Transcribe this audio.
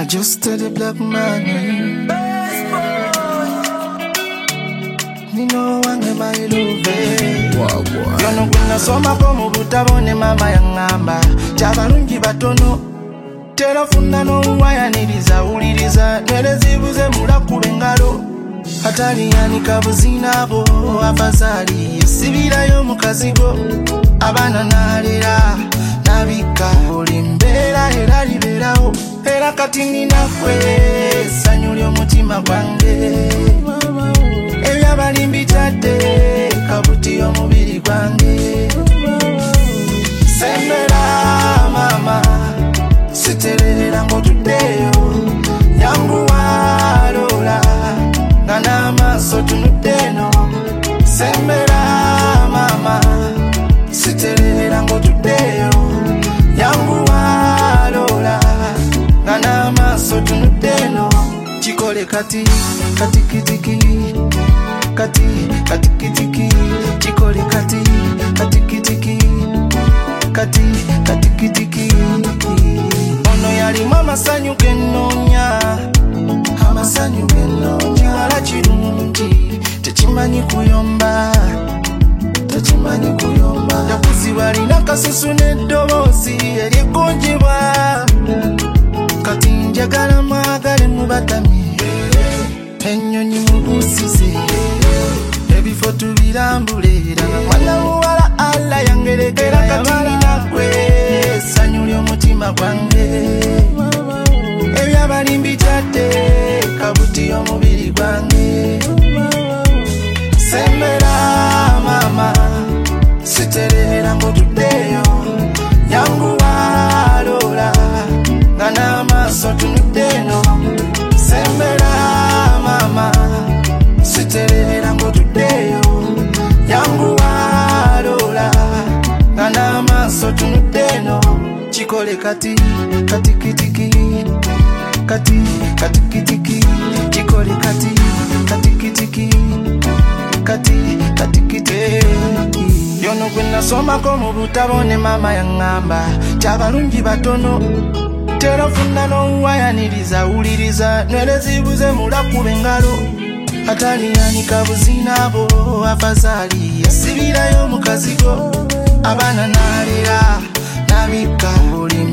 Adjusted the black man. Nino wange bailove. Yono kuna soma komu butabone mama yangamba. Chabalungi batono. Telefuna no wayaniriza uliriza. Nerezibuze mulakube ngalo. Hatari yanika buzina bo abazali. Sibira yo mukazigo. Abana nalira. Nabika olimbera era liberaho. Era kati ninakwe sanyuli omutima gwange. Ebyabalimbi tadde kabuti omubiri gwange. Sembera mama siterera ng'otuddeyo. Yanguwa lola nga n'amaaso tunuddeno. Sembera mama siterera ng'otuddeyo. Yanguwa lola nga n'amaaso tunuddeno. Chikole kati katikitiki kati katikitiki. Chikole kati katikitiki kati katikitiki. Ono yali mama sanyu genonya. Amasanyu genonya. Wala chirungi techimanyi kuyomba. Techimanyi kuyomba. Yakuzi balina kasusu n'eddoboozi eryekonjebwa. Kati njagala mwagale mubatami. Ennyonyi mubusize ebifo tubirambulira. Mwana muwala alla yangerekera kati ninakwe sanyuli omutima gwange. Ebyabalimbi tadde kabuti omubiri gwange. Sembera mama siterera ng'otuddeyo. Yanguwa lola nga n'amaaso tunuddeno. Sembera mama siterera ng'otuddeyo. Yanguwa lola nga n'amaaso tunuddeno. Chikole kati katikitiki kati katikitiki. Chikole kati katikitiki kati katikitiki. Yono gwe nasomako mu butabone mama yangamba. Chabalungi batono telefuna no wayaniriza uliriza. Nerezibuze mulakube ngalo. Hatali yanika buzina bo abazali. Sibira yo mukazigo. Abana nalira nabika oli